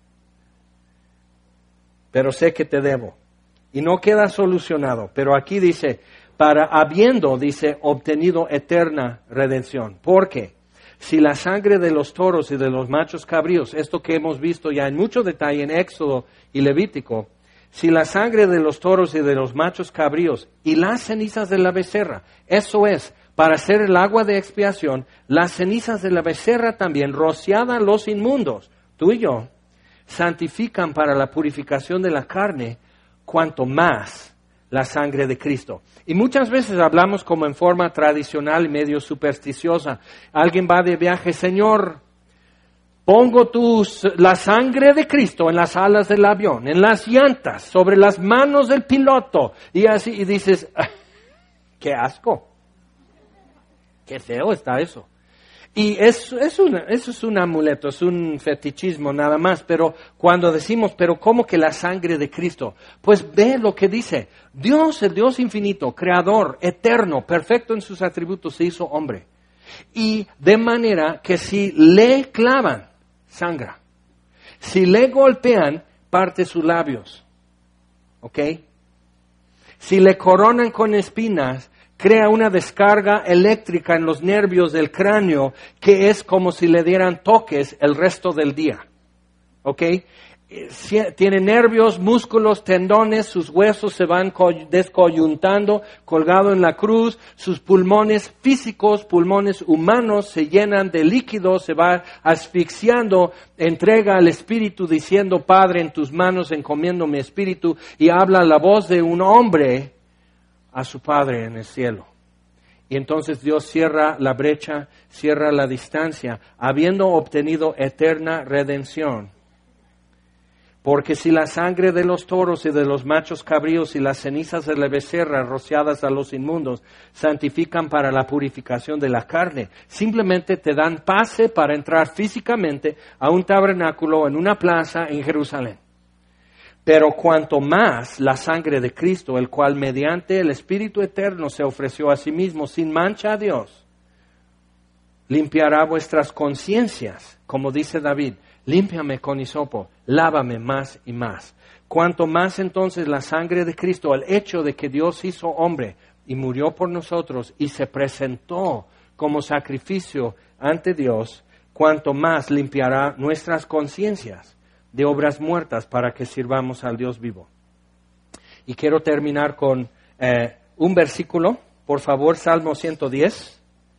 pero sé que te debo. Y no queda solucionado, pero aquí dice, para habiendo, dice, obtenido eterna redención. ¿Por qué? Si la sangre de los toros y de los machos cabríos, esto que hemos visto ya en mucho detalle en Éxodo y Levítico, si la sangre de los toros y de los machos cabríos y las cenizas de la becerra, eso es, para hacer el agua de expiación, las cenizas de la becerra también, rociadas a los inmundos, tú y yo, santifican para la purificación de la carne, cuanto más la sangre de Cristo. Y muchas veces hablamos como en forma tradicional y medio supersticiosa. Alguien va de viaje, Señor, pongo tus, la sangre de Cristo en las alas del avión, en las llantas, sobre las manos del piloto. Y así, y dices, qué asco. Qué feo está eso. Y es, es una, eso es un amuleto, es un fetichismo nada más, pero cuando decimos, pero ¿cómo que la sangre de Cristo? Pues ve lo que dice, Dios, el Dios infinito, creador, eterno, perfecto en sus atributos, se hizo hombre. Y de manera que si le clavan, sangra. Si le golpean, parte sus labios. ¿Ok? Si le coronan con espinas, crea una descarga eléctrica en los nervios del cráneo que es como si le dieran toques el resto del día. ¿Ok? Tiene nervios, músculos, tendones, sus huesos se van descoyuntando, colgado en la cruz, sus pulmones físicos, pulmones humanos se llenan de líquido, se va asfixiando, entrega al Espíritu diciendo, Padre, en tus manos encomiendo mi espíritu, y habla la voz de un hombre a su Padre en el cielo. Y entonces Dios cierra la brecha, cierra la distancia, habiendo obtenido eterna redención. Porque si la sangre de los toros y de los machos cabríos y las cenizas de la becerra rociadas a los inmundos santifican para la purificación de la carne, simplemente te dan pase para entrar físicamente a un tabernáculo en una plaza en Jerusalén. Pero cuanto más la sangre de Cristo, el cual mediante el Espíritu Eterno se ofreció a sí mismo sin mancha a Dios, limpiará vuestras conciencias, como dice David, límpiame con hisopo, lávame más y más. Cuanto más entonces la sangre de Cristo, el hecho de que Dios hizo hombre y murió por nosotros y se presentó como sacrificio ante Dios, cuanto más limpiará nuestras conciencias de obras muertas para que sirvamos al Dios vivo. Y quiero terminar con eh, un versículo, por favor, Salmo ciento diez.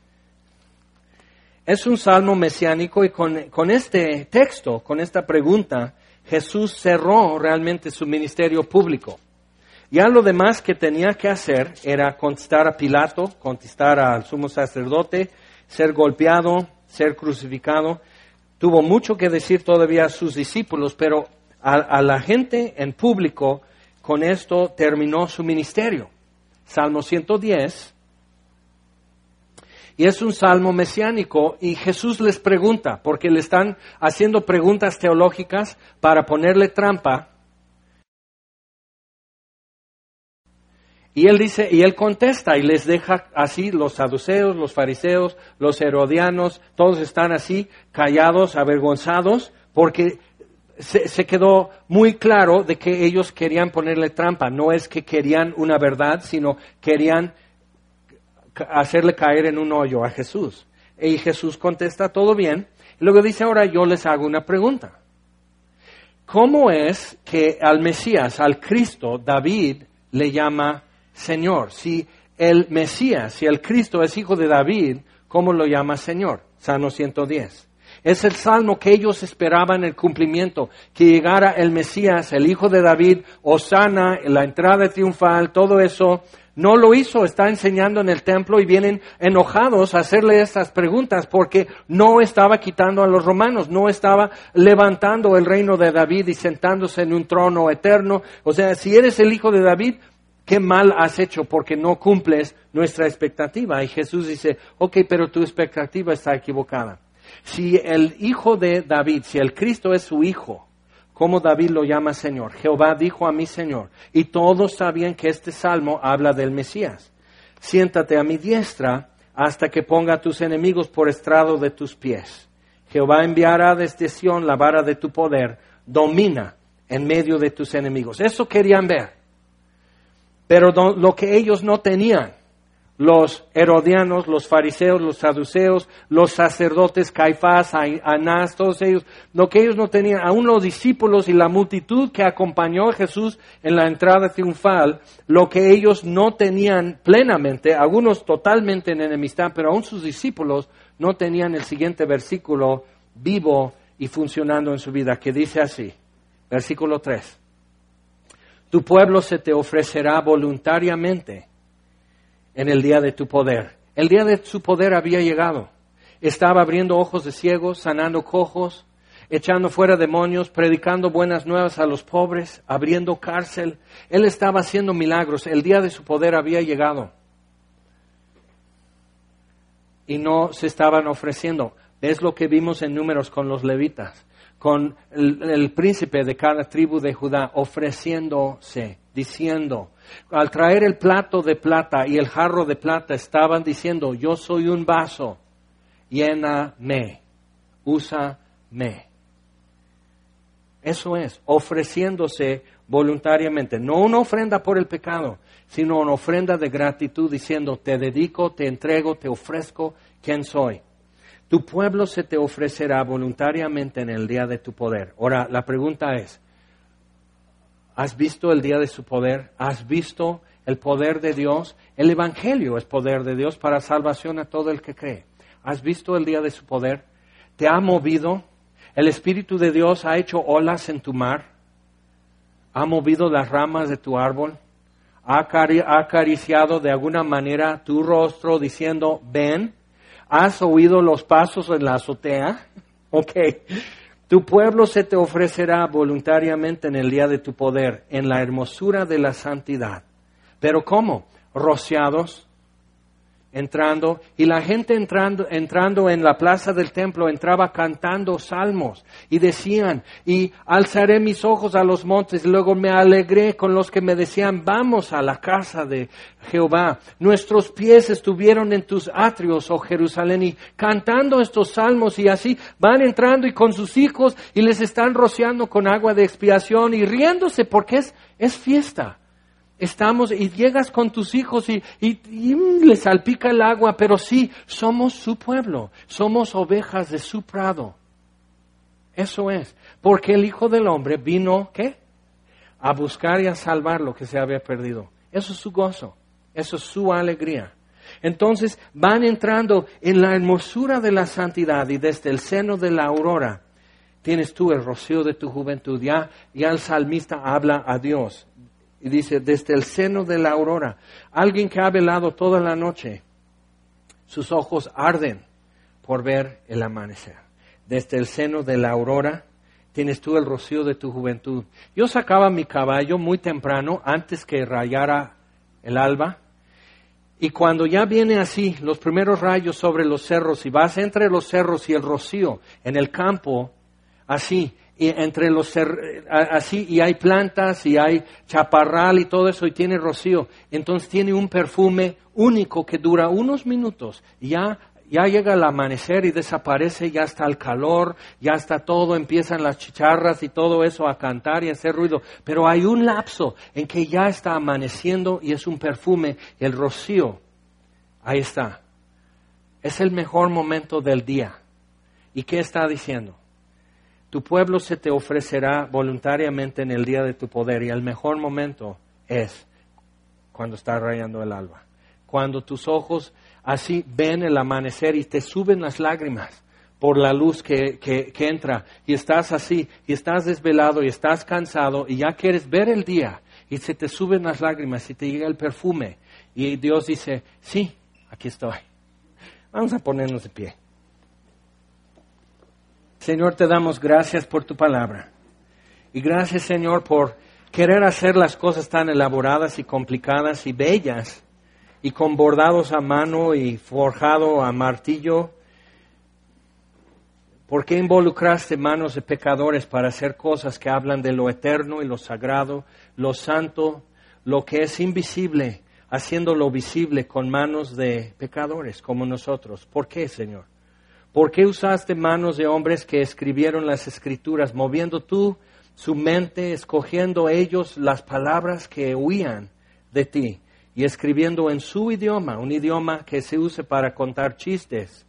Es un salmo mesiánico y con, con este texto, con esta pregunta, Jesús cerró realmente su ministerio público. Ya lo demás que tenía que hacer era contestar a Pilato, contestar al sumo sacerdote, ser golpeado, ser crucificado. Tuvo mucho que decir todavía a sus discípulos, pero a, a la gente en público, con esto terminó su ministerio. Salmo ciento diez. Y es un salmo mesiánico y Jesús les pregunta, porque le están haciendo preguntas teológicas para ponerle trampa. Y él dice, y él contesta y les deja así, los saduceos, los fariseos, los herodianos, todos están así, callados, avergonzados, porque se, se quedó muy claro de que ellos querían ponerle trampa. No es que querían una verdad, sino querían hacerle caer en un hoyo a Jesús. Y Jesús contesta, todo bien. Y luego dice, ahora yo les hago una pregunta. ¿Cómo es que al Mesías, al Cristo, David le llama Señor? Si el Mesías, si el Cristo es hijo de David, ¿cómo lo llama Señor? Salmo ciento diez. Es el salmo que ellos esperaban el cumplimiento, que llegara el Mesías, el hijo de David, Hosana, la entrada triunfal, todo eso. No lo hizo, está enseñando en el templo y vienen enojados a hacerle estas preguntas porque no estaba quitando a los romanos, no estaba levantando el reino de David y sentándose en un trono eterno. O sea, si eres el hijo de David, qué mal has hecho porque no cumples nuestra expectativa. Y Jesús dice, ok, pero tu expectativa está equivocada. Si el hijo de David, si el Cristo es su hijo, ¿cómo David lo llama Señor? Jehová dijo a mi Señor. Y todos sabían que este salmo habla del Mesías. Siéntate a mi diestra hasta que ponga a tus enemigos por estrado de tus pies. Jehová enviará desde Sión la vara de tu poder. Domina en medio de tus enemigos. Eso querían ver. Pero lo que ellos no tenían, los herodianos, los fariseos, los saduceos, los sacerdotes, Caifás, Anás, todos ellos, lo que ellos no tenían, aún los discípulos y la multitud que acompañó a Jesús en la entrada triunfal, lo que ellos no tenían plenamente, algunos totalmente en enemistad, pero aún sus discípulos no tenían el siguiente versículo vivo y funcionando en su vida, que dice así, versículo tres. Tu pueblo se te ofrecerá voluntariamente en el día de tu poder. El día de su poder había llegado. Estaba abriendo ojos de ciegos, sanando cojos, echando fuera demonios, predicando buenas nuevas a los pobres, abriendo cárcel. Él estaba haciendo milagros. El día de su poder había llegado. Y no se estaban ofreciendo. Es lo que vimos en Números con los levitas, con el, el príncipe de cada tribu de Judá ofreciéndose, diciendo, al traer el plato de plata y el jarro de plata estaban diciendo, yo soy un vaso, lléname, úsame. Eso es, ofreciéndose voluntariamente, no una ofrenda por el pecado, sino una ofrenda de gratitud diciendo, te dedico, te entrego, te ofrezco, ¿quién soy? Tu pueblo se te ofrecerá voluntariamente en el día de tu poder. Ahora, la pregunta es, ¿has visto el día de su poder? ¿Has visto el poder de Dios? El Evangelio es poder de Dios para salvación a todo el que cree. ¿Has visto el día de su poder? ¿Te ha movido? ¿El Espíritu de Dios ha hecho olas en tu mar? ¿Ha movido las ramas de tu árbol? ¿Ha acariciado de alguna manera tu rostro diciendo, ven? ¿Has oído los pasos en la azotea? Ok. Tu pueblo se te ofrecerá voluntariamente en el día de tu poder, en la hermosura de la santidad. ¿Pero cómo? Rociados, entrando, y la gente entrando, entrando en la plaza del templo entraba cantando salmos y decían, y alzaré mis ojos a los montes, y luego me alegré con los que me decían, vamos a la casa de Jehová. Nuestros pies estuvieron en tus atrios, oh Jerusalén, y cantando estos salmos, y así van entrando y con sus hijos y les están rociando con agua de expiación y riéndose porque es, es fiesta. Estamos y llegas con tus hijos y, y, y les salpica el agua, pero sí, somos su pueblo, somos ovejas de su prado. Eso es, porque el Hijo del Hombre vino, ¿qué? A buscar y a salvar lo que se había perdido. Eso es su gozo, eso es su alegría. Entonces van entrando en la hermosura de la santidad y desde el seno de la aurora tienes tú el rocío de tu juventud. Ya, ya el salmista habla a Dios. Y dice, desde el seno de la aurora, alguien que ha velado toda la noche, sus ojos arden por ver el amanecer. Desde el seno de la aurora, tienes tú el rocío de tu juventud. Yo sacaba mi caballo muy temprano, antes que rayara el alba, y cuando ya viene así, los primeros rayos sobre los cerros, y vas entre los cerros y el rocío, en el campo, así, y entre los así y hay plantas y hay chaparral y todo eso y tiene rocío, entonces tiene un perfume único que dura unos minutos y ya ya llega el amanecer y desaparece, ya está el calor, ya está todo, empiezan las chicharras y todo eso a cantar y a hacer ruido, pero hay un lapso en que ya está amaneciendo y es un perfume, el rocío, ahí está, es el mejor momento del día. ¿Y qué está diciendo? Tu pueblo se te ofrecerá voluntariamente en el día de tu poder y el mejor momento es cuando está rayando el alba. Cuando tus ojos así ven el amanecer y te suben las lágrimas por la luz que, que, que entra y estás así y estás desvelado y estás cansado y ya quieres ver el día y se te suben las lágrimas y te llega el perfume y Dios dice, sí, aquí estoy. Vamos a ponernos de pie. Señor, te damos gracias por tu palabra. Y gracias, Señor, por querer hacer las cosas tan elaboradas y complicadas y bellas, y con bordados a mano y forjado a martillo. ¿Por qué involucraste manos de pecadores para hacer cosas que hablan de lo eterno y lo sagrado, lo santo, lo que es invisible, haciéndolo visible con manos de pecadores como nosotros? ¿Por qué, Señor? ¿Por qué usaste manos de hombres que escribieron las Escrituras, moviendo tú su mente, escogiendo ellos las palabras que huían de ti y escribiendo en su idioma, un idioma que se use para contar chistes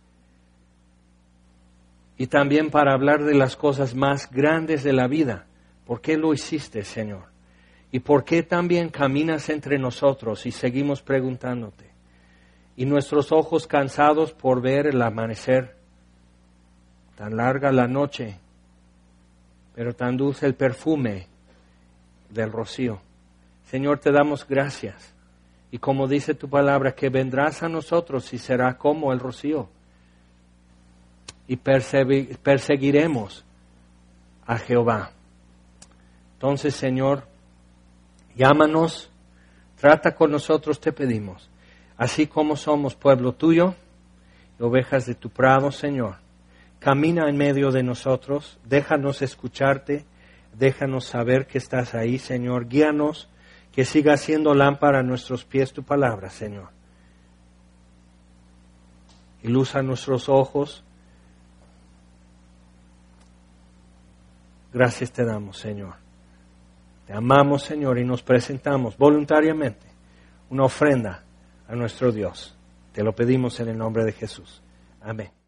y también para hablar de las cosas más grandes de la vida? ¿Por qué lo hiciste, Señor? ¿Y por qué también caminas entre nosotros y seguimos preguntándote? Y nuestros ojos cansados por ver el amanecer, tan larga la noche, pero tan dulce el perfume del rocío. Señor, te damos gracias. Y como dice tu palabra, que vendrás a nosotros y será como el rocío. Y perseguir, perseguiremos a Jehová. Entonces, Señor, llámanos, trata con nosotros, te pedimos. Así como somos pueblo tuyo, ovejas de tu prado, Señor. Camina en medio de nosotros, déjanos escucharte, déjanos saber que estás ahí, Señor. Guíanos, que siga siendo lámpara a nuestros pies tu palabra, Señor. Ilusa nuestros ojos. Gracias te damos, Señor. Te amamos, Señor, y nos presentamos voluntariamente una ofrenda a nuestro Dios. Te lo pedimos en el nombre de Jesús. Amén.